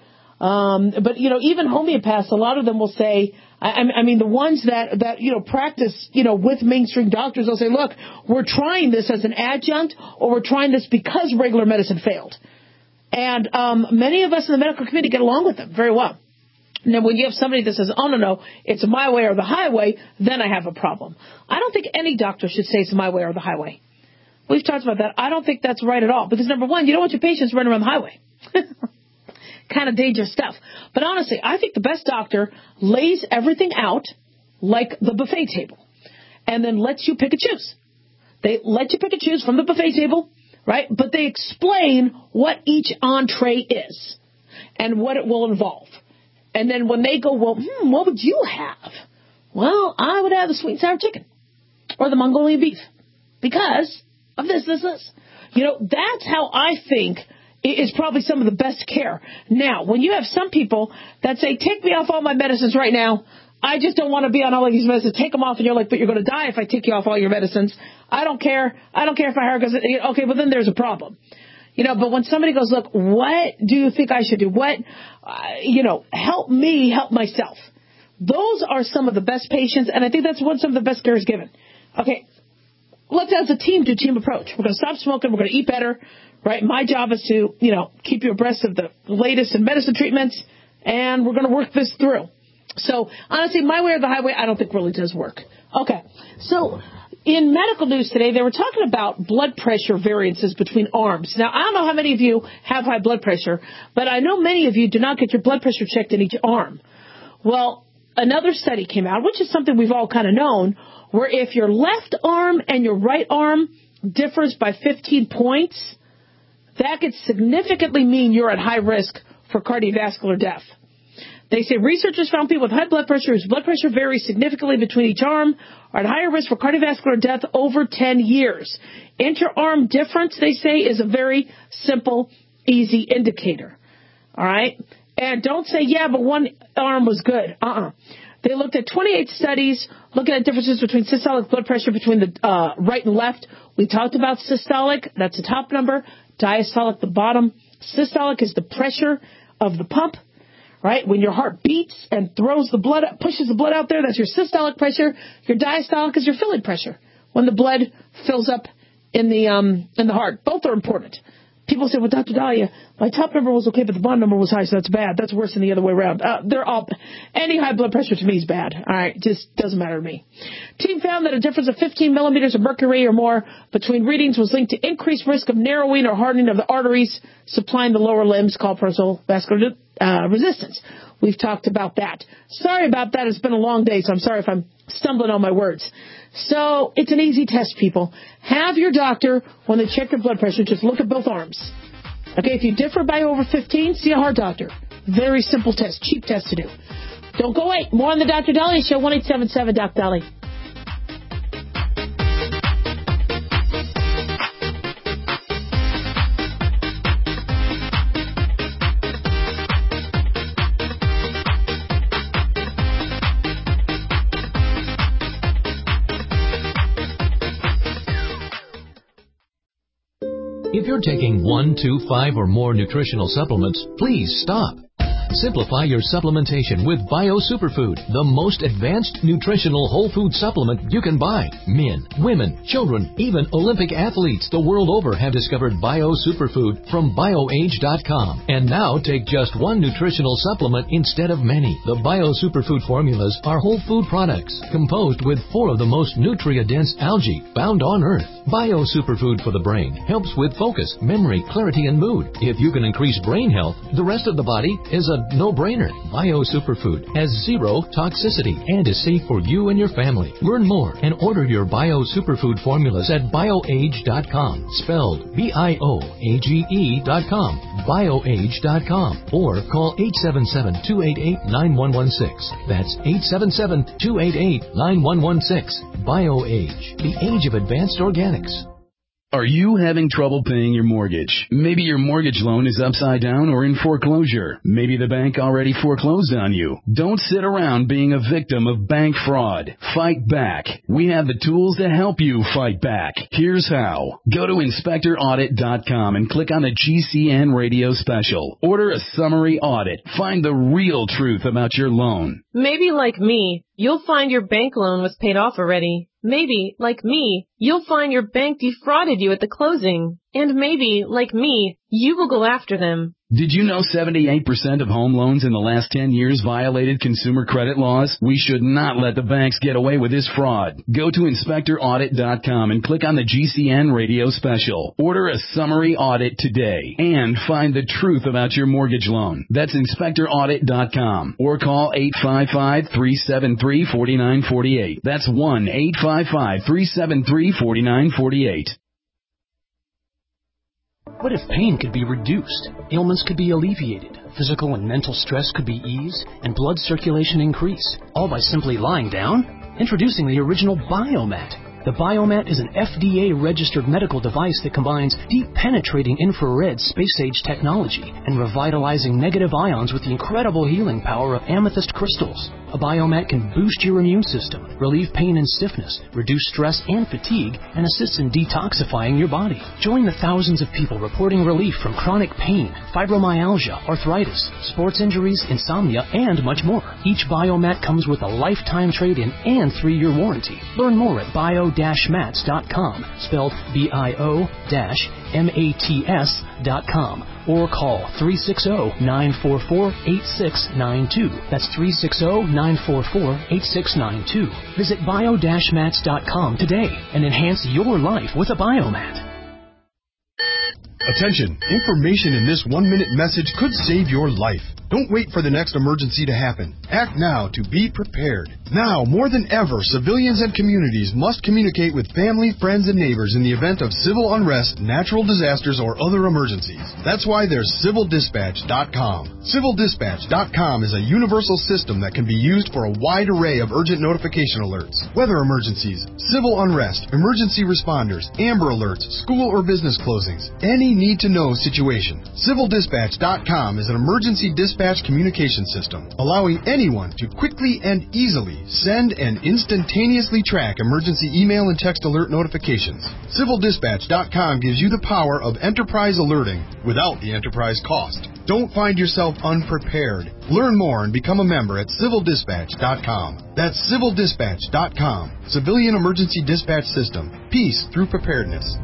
Um, but, you know, even homeopaths, a lot of them will say, I, I mean, the ones that, that, you know, practice, you know, with mainstream doctors, they'll say, look, we're trying this as an adjunct, or we're trying this because regular medicine failed. And um, many of us in the medical community get along with them very well. Now, when you have somebody that says, oh, no, no, it's my way or the highway, then I have a problem. I don't think any doctor should say it's my way or the highway. We've talked about that. I don't think that's right at all. Because, number one, you don't want your patients running around the highway. Kind of dangerous stuff. But honestly, I think the best doctor lays everything out like the buffet table and then lets you pick and choose. They let you pick and choose from the buffet table, right? But they explain what each entree is and what it will involve. And then when they go, well, hmm, what would you have? Well, I would have the sweet and sour chicken or the Mongolian beef because of this, this, this. You know, that's how I think is probably some of the best care. Now, when you have some people that say, take me off all my medicines right now, I just don't want to be on all of these medicines, take them off, and you're like, but you're going to die if I take you off all your medicines. I don't care. I don't care if my hair goes, okay, well, then there's a problem. You know, but when somebody goes, look, what do you think I should do? What, uh, you know, help me help myself. Those are some of the best patients, and I think that's what some of the best care is given. Okay, let's as a team do team approach. We're going to stop smoking. We're going to eat better. Right, my job is to, you know, keep you abreast of the latest in medicine treatments, and we're going to work this through. So, honestly, my way or the highway, I don't think really does work. Okay, so in medical news today, they were talking about blood pressure variances between arms. Now, I don't know how many of you have high blood pressure, but I know many of you do not get your blood pressure checked in each arm. Well, another study came out, which is something we've all kind of known, where if your left arm and your right arm differs by fifteen points, that could significantly mean you're at high risk for cardiovascular death. They say researchers found people with high blood pressure whose blood pressure varies significantly between each arm are at higher risk for cardiovascular death over ten years. Inter-arm difference, they say, is a very simple, easy indicator. All right? And don't say, yeah, but one arm was good. Uh-uh. They looked at twenty-eight studies looking at differences between systolic blood pressure between the uh, right and left. We talked about systolic. That's the top number. Diastolic, the bottom. Systolic is the pressure of the pump, right? When your heart beats and throws the blood, pushes the blood out there, that's your systolic pressure. Your diastolic is your filling pressure, when the blood fills up in the um in the heart. Both are important. People say, well, Doctor Dahlia, my top number was okay, but the bottom number was high, so that's bad. That's worse than the other way around. Uh, they're all, any high blood pressure to me is bad. All right, just doesn't matter to me. Team found that a difference of fifteen millimeters of mercury or more between readings was linked to increased risk of narrowing or hardening of the arteries supplying the lower limbs, called peripheral vascular uh, resistance. We've talked about that. Sorry about that. It's been a long day, so I'm sorry if I'm stumbling on my words. So it's an easy test, people. Have your doctor, when they check your blood pressure, just look at both arms. Okay, if you differ by over fifteen, see a heart doctor. Very simple test, cheap test to do. Don't go away. More on the Doctor Dahlia Show, one eight seven seven, Doc Dahlia. If you're taking one, two, five, or more nutritional supplements, please stop. Simplify your supplementation with Bio Superfood, the most advanced nutritional whole food supplement you can buy. Men, women, children, even Olympic athletes the world over have discovered Bio Superfood from bio age dot com. And now take just one nutritional supplement instead of many. The Bio Superfood formulas are whole food products composed with four of the most nutrient-dense algae found on Earth. Bio Superfood for the brain helps with focus, memory, clarity, and mood. If you can increase brain health, the rest of the body is a no-brainer. Bio Superfood has zero toxicity and is safe for you and your family. Learn more and order your Bio Superfood formulas at bio age dot com, spelled B I O A G E dot com, bio age dot com, or call eight seven seven, two eight eight, nine one one six. That's eight seven seven, two eight eight, nine one one six. BioAge, the age of advanced organics. Are you having trouble paying your mortgage? Maybe your mortgage loan is upside down or in foreclosure. Maybe the bank already foreclosed on you. Don't sit around being a victim of bank fraud. Fight back. We have the tools to help you fight back. Here's how. Go to inspector audit dot com and click on the G C N radio special. Order a summary audit. Find the real truth about your loan. Maybe like me, you'll find your bank loan was paid off already. Maybe, like me, you'll find your bank defrauded you at the closing. And maybe, like me, you will go after them. Did you know seventy-eight percent of home loans in the last ten years violated consumer credit laws? We should not let the banks get away with this fraud. Go to inspector audit dot com and click on the G C N radio special. Order a summary audit today and find the truth about your mortgage loan. That's inspector audit dot com or call eight five five, three seven three, four nine four eight. That's one eight five five, three seven three, four nine four eight. What if pain could be reduced, ailments could be alleviated, physical and mental stress could be eased, and blood circulation increased, all by simply lying down? Introducing the original Biomat. The Biomat is an F D A-registered medical device that combines deep-penetrating infrared space-age technology and revitalizing negative ions with the incredible healing power of amethyst crystals. A Biomat can boost your immune system, relieve pain and stiffness, reduce stress and fatigue, and assists in detoxifying your body. Join the thousands of people reporting relief from chronic pain, fibromyalgia, arthritis, sports injuries, insomnia, and much more. Each Biomat comes with a lifetime trade-in and three-year warranty. Learn more at bio dash mats dot com, spelled B I O M A T S dot com, or call three six zero, nine four four, eight six nine two. That's three six zero, nine four four, eight six nine two. Visit bio dash mats dot com today and enhance your life with a Biomat. Attention! Information in this one-minute message could save your life. Don't wait for the next emergency to happen. Act now to be prepared. Now, more than ever, civilians and communities must communicate with family, friends, and neighbors in the event of civil unrest, natural disasters, or other emergencies. That's why there's civil dispatch dot com. civil dispatch dot com is a universal system that can be used for a wide array of urgent notification alerts. Weather emergencies, civil unrest, emergency responders, Amber Alerts, school or business closings, any need-to-know situation. civil dispatch dot com is an emergency dispatch communication system, allowing anyone to quickly and easily send and instantaneously track emergency email and text alert notifications. civil dispatch dot com gives you the power of enterprise alerting without the enterprise cost. Don't find yourself unprepared. Learn more and become a member at civil dispatch dot com. That's civil dispatch dot com. Civilian Emergency Dispatch System. Peace through preparedness.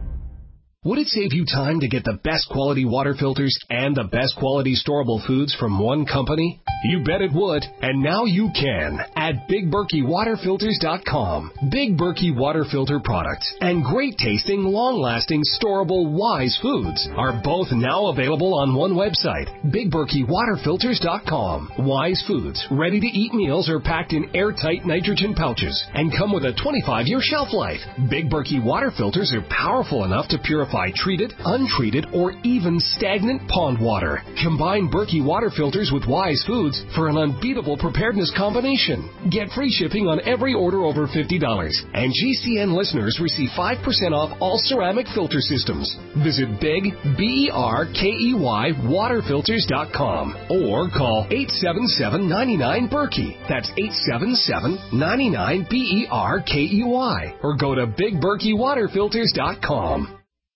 Would it save you time to get the best quality water filters and the best quality storable foods from one company? You bet it would, and now you can at Big Berkey Water Filters dot com. Big Berkey Water Filter products and great tasting, long-lasting, storable Wise foods are both now available on one website, Big Berkey Water Filters dot com. Wise foods, ready-to-eat meals are packed in airtight nitrogen pouches and come with a twenty-five year shelf life. Big Berkey Water Filters are powerful enough to purify treated, untreated, or even stagnant pond water. Combine Berkey Water Filters with Wise foods for an unbeatable preparedness combination. Get free shipping on every order over fifty dollars. And G C N listeners receive five percent off all ceramic filter systems. Visit Big, B E R K E Y, Water Filters dot com or call eight seven seven, nine nine, Berkey. That's eight seven seven, nine nine, B E R K E Y. Or go to Big Berkey Water Filters dot com.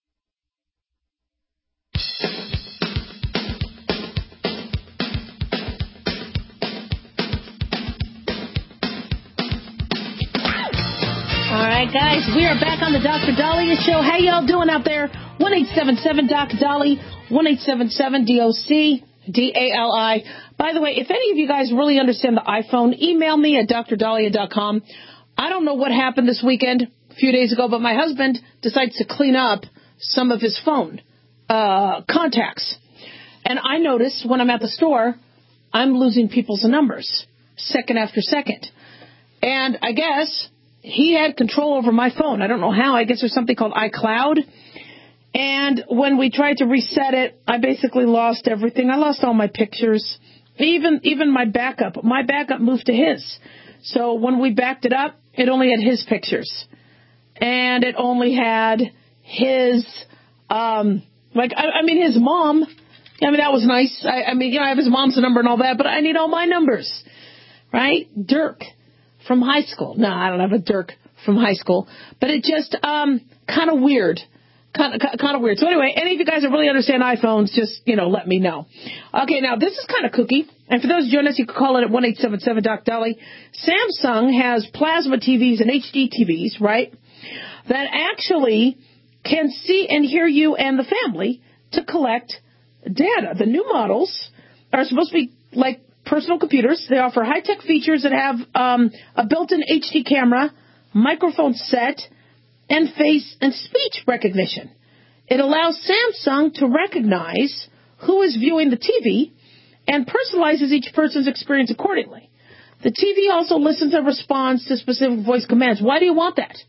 All right, guys, we are back on the Doctor Dahlia Show. How y'all doing out there? one eight seven seven, D O C, Dolly, one eight seven seven, D O C, D A L I. By the way, if any of you guys really understand the iPhone, email me at dr dahlia dot com. I don't know what happened this weekend, a few days ago, but my husband decides to clean up some of his phone uh, contacts. And I noticed when I'm at the store, I'm losing people's numbers, second after second. And I guess he had control over my phone. I don't know how. I guess there's something called iCloud. And when we tried to reset it, I basically lost everything. I lost all my pictures, even even my backup. My backup moved to his. So when we backed it up, it only had his pictures. And it only had his, um, like, I, I mean, his mom. I mean, that was nice. I, I mean, you know, I have his mom's number and all that, but I need all my numbers, right? Dirk from high school. No, I don't have a Dirk from high school, but it just, um, kind of weird. Kind of, kind of weird. So anyway, any of you guys that really understand iPhones, just, you know, let me know. Okay, now this is kind of kooky. And for those joining us, you can call it at one eight seven seven Doc Dolly. Samsung has plasma T Vs and H D T Vs, right, that actually can see and hear you and the family to collect data. The new models are supposed to be like personal computers. They offer high-tech features that have um, a built-in H D camera, microphone set, and face and speech recognition. It allows Samsung to recognize who is viewing the T V and personalizes each person's experience accordingly. The T V also listens and responds to specific voice commands. Why do you want that?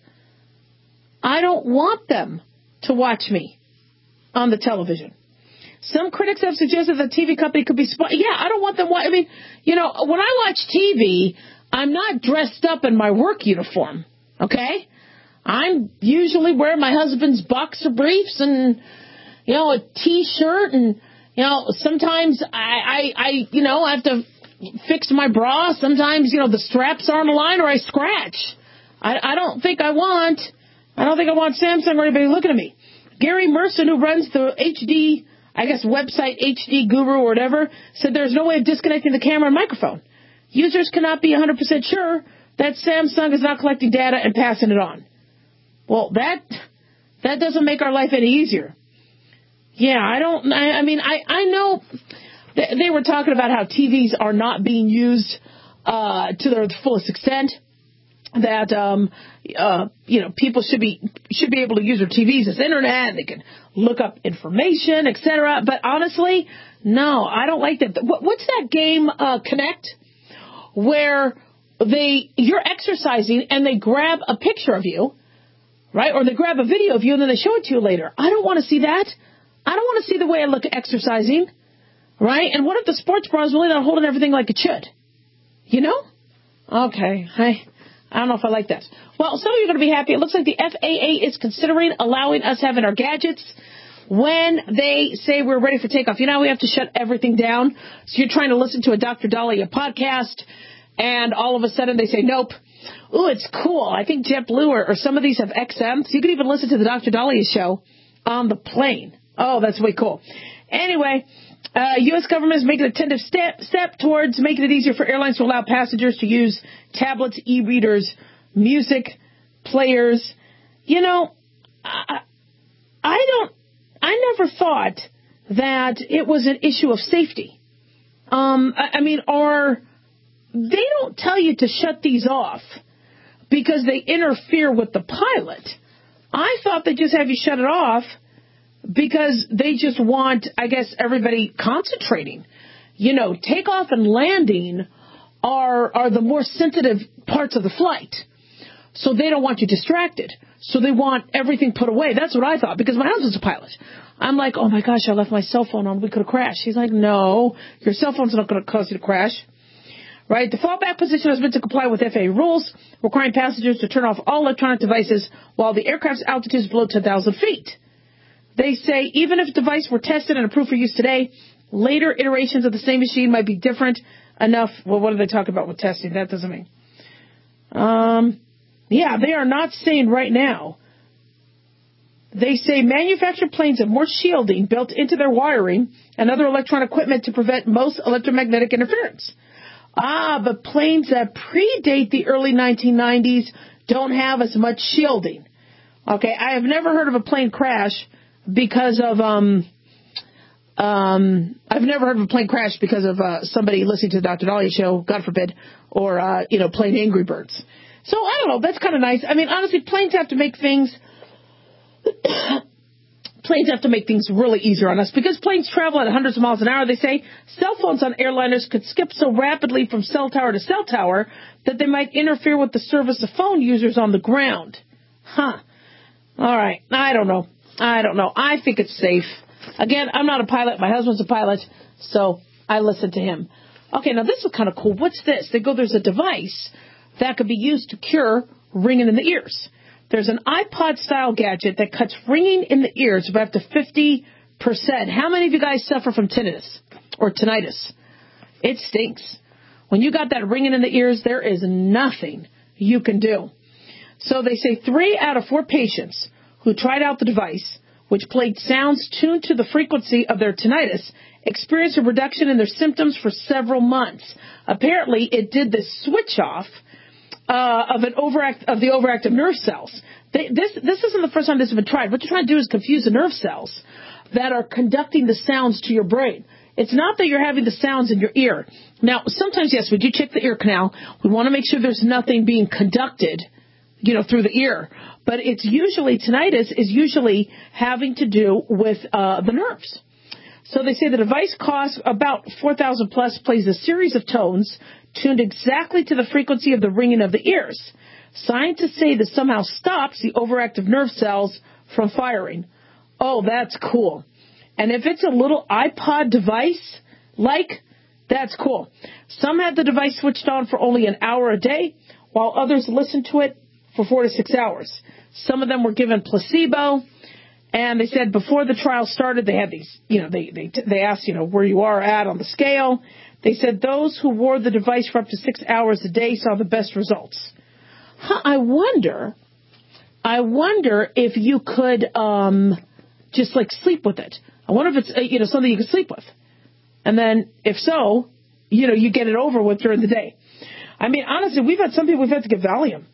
I don't want them to watch me on the television. Some critics have suggested the T V company could be spy. Yeah, I don't want them. Wa- I mean, you know, when I watch T V, I'm not dressed up in my work uniform, okay? I'm usually wearing my husband's boxer briefs and, you know, a T-shirt, and, you know, sometimes I, I, I, you know, I have to fix my bra. Sometimes, you know, the straps aren't aligned or I scratch. I, I don't think I want, I don't think I want Samsung or anybody looking at me. Gary Merson, who runs the H D, I guess, website H D Guru or whatever, said there's no way of disconnecting the camera and microphone. Users cannot be one hundred percent sure that Samsung is not collecting data and passing it on. Well, that that doesn't make our life any easier. Yeah, I don't, I, I mean, I, I know th- they were talking about how T Vs are not being used uh, to their fullest extent, that, um, uh, you know, people should be should be able to use their T Vs as internet, they can look up information, et cetera. But honestly, no, I don't like that. What, what's that game, uh, Connect, where they you're exercising and they grab a picture of you, right? Or they grab a video of you and then they show it to you later. I don't want to see that. I don't want to see the way I look exercising, right? And what if the sports bra is really not holding everything like it should? You know? Okay. I, I don't know if I like that. Well, some of you are going to be happy. It looks like the F A A is considering allowing us having our gadgets when they say we're ready for takeoff. You know, we have to shut everything down. So you're trying to listen to a Doctor Dolly a podcast, and all of a sudden they say, nope. Ooh, it's cool. I think JetBlue or, or some of these have X M. So you can even listen to the Doctor Dolly show on the plane. Oh, that's way cool. Anyway, uh, U S government is making a tentative step, step towards making it easier for airlines to allow passengers to use tablets, e-readers, music players. You know, I, I don't, I never thought that it was an issue of safety. Um, I, I mean, or they don't tell you to shut these off because they interfere with the pilot. I thought they just have you shut it off because they just want, I guess, everybody concentrating. You know, takeoff and landing are are the more sensitive parts of the flight. So they don't want you distracted. So they want everything put away. That's what I thought, because my husband's a pilot. I'm like, oh, my gosh, I left my cell phone on. We could have crashed. He's like, no, your cell phone's not going to cause you to crash. Right? The fallback position has been to comply with F A A rules, requiring passengers to turn off all electronic devices while the aircraft's altitude is below ten thousand feet. They say even if the device were tested and approved for use today, later iterations of the same machine might be different enough. Well, what do they talk about with testing? That doesn't mean. Um, yeah, they are not saying right now. They say manufactured planes have more shielding built into their wiring and other electronic equipment to prevent most electromagnetic interference. Ah, but planes that predate the early nineteen nineties don't have as much shielding. Okay, I have never heard of a plane crash because of, um, um, I've never heard of a plane crash because of uh, somebody listening to the Doctor Dolly show, God forbid, or, uh, you know, playing Angry Birds. So, I don't know, that's kind of nice. I mean, honestly, planes have to make things, planes have to make things really easier on us because planes travel at hundreds of miles an hour. They say cell phones on airliners could skip so rapidly from cell tower to cell tower that they might interfere with the service of phone users on the ground. Huh. All right. I don't know. I don't know. I think it's safe. Again, I'm not a pilot. My husband's a pilot, so I listen to him. Okay, now this is kind of cool. What's this? They go, there's a device that could be used to cure ringing in the ears. there's an iPod-style gadget that cuts ringing in the ears by up to fifty percent. How many of you guys suffer from tinnitus or tinnitus? It stinks. When you got that ringing in the ears, there is nothing you can do. So they say three out of four patients who tried out the device, which played sounds tuned to the frequency of their tinnitus, experienced a reduction in their symptoms for several months. Apparently, it did the switch off uh, of an overact of the overactive nerve cells. They, this this isn't the first time this has been tried. What you're trying to do is confuse the nerve cells that are conducting the sounds to your brain. It's not that you're having the sounds in your ear. Now, sometimes, yes, we do check the ear canal. We want to make sure there's nothing being conducted, you know, through the ear. But it's usually, tinnitus is usually having to do with uh, the nerves. So they say the device costs about four thousand dollars plus, plays a series of tones tuned exactly to the frequency of the ringing of the ears. Scientists say this somehow stops the overactive nerve cells from firing. Oh, that's cool. And if it's a little iPod device, like, that's cool. Some had the device switched on for only an hour a day, while others listened to it for four to six hours. Some of them were given placebo, and they said before the trial started, they had these, you know, they, they, they asked, you know, where you are at on the scale. They said those who wore the device for up to six hours a day saw the best results. Huh, I wonder, I wonder if you could, um, just like sleep with it. I wonder if it's, uh, you know, something you can sleep with. And then, if so, you know, you get it over with during the day. I mean, honestly, we've had some people we've had to give Valium.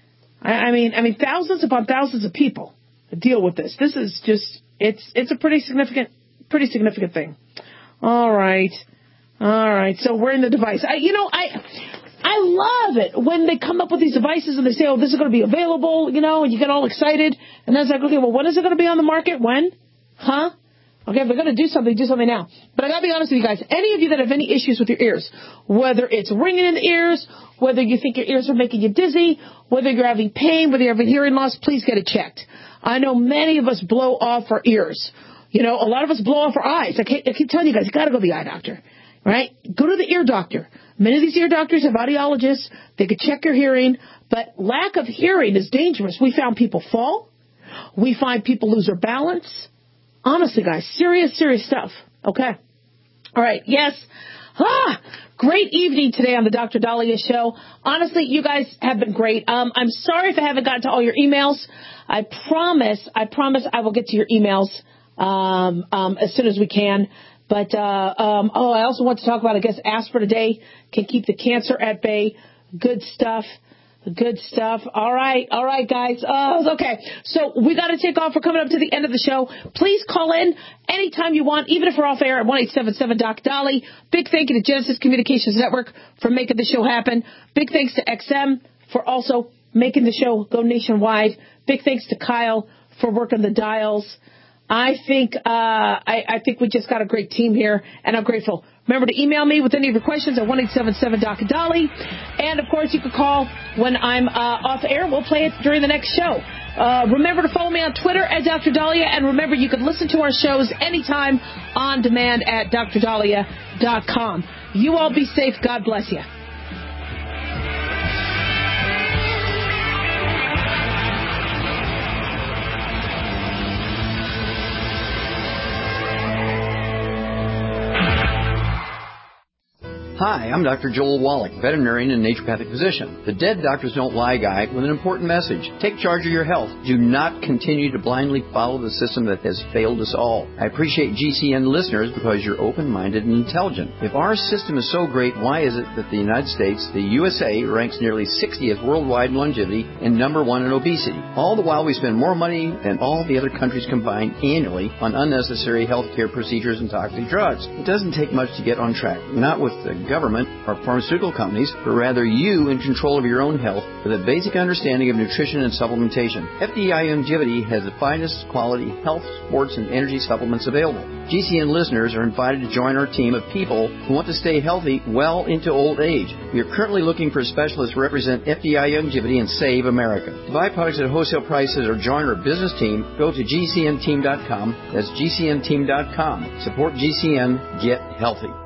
I, I mean, I mean, thousands upon thousands of people deal with this. This is just, it's, it's a pretty significant, pretty significant thing. All right. All right. So we're in the device. I, you know, I, I love it when they come up with these devices and they say, oh, this is going to be available, you know, and you get all excited. And then it's like, okay, well, when is it going to be on the market? When? Huh? Okay, if they're going to do something, do something now. But I got to be honest with you guys. Any of you that have any issues with your ears, whether it's ringing in the ears, whether you think your ears are making you dizzy, whether you're having pain, whether you're having hearing loss, please get it checked. I know many of us blow off our ears. You know, a lot of us blow off our eyes. I, can't, I keep telling you guys, you got to go to the eye doctor, right? Go to the ear doctor. Many of these ear doctors have audiologists. They could check your hearing. But lack of hearing is dangerous. We found people fall. We find people lose their balance. Honestly, guys, serious, serious stuff. Okay. All right. Yes. Ah, great evening today on the Doctor Daliah Show. Honestly, you guys have been great. Um, I'm sorry if I haven't gotten to all your emails. I promise, I promise I will get to your emails um, um, as soon as we can. But, uh, um, oh, I also want to talk about, I guess, aspirin a day can keep the cancer at bay. Good stuff. Good stuff. All right. All right, guys. Uh, okay. So we got to take off. We're coming up to the end of the show. Please call in anytime you want, even if we're off air at one eight seven seven Doc Dolly. Big thank you to Genesis Communications Network for making the show happen. Big thanks to X M for also making the show go nationwide. Big thanks to Kyle for working the dials. I think, uh, I, I think we just got a great team here, and I'm grateful. Remember to email me with any of your questions at one eight seven seven Doc Dolly. And, of course, you can call when I'm uh, off air. We'll play it during the next show. Uh, remember to follow me on Twitter at Doctor Daliah. And remember, you can listen to our shows anytime on demand at D R Daliah dot com. You all be safe. God bless you. Hi, I'm Doctor Joel Wallach, veterinarian and naturopathic physician. The Dead Doctors Don't Lie guy with an important message. Take charge of your health. Do not continue to blindly follow the system that has failed us all. I appreciate G C N listeners because you're open-minded and intelligent. If our system is so great, why is it that the United States, the U S A, ranks nearly sixtieth worldwide in longevity and number one in obesity? All the while we spend more money than all the other countries combined annually on unnecessary healthcare procedures and toxic drugs. It doesn't take much to get on track. Not with the government or pharmaceutical companies, but rather you in control of your own health with a basic understanding of nutrition and supplementation. F D I Longevity has the finest quality health, sports, and energy supplements available. G C N listeners are invited to join our team of people who want to stay healthy well into old age. We are currently looking for specialists to represent F D I Longevity and Save America. To buy products at wholesale prices or join our business team, go to G C N team dot com. That's G C N team dot com. Support G C N. Get healthy.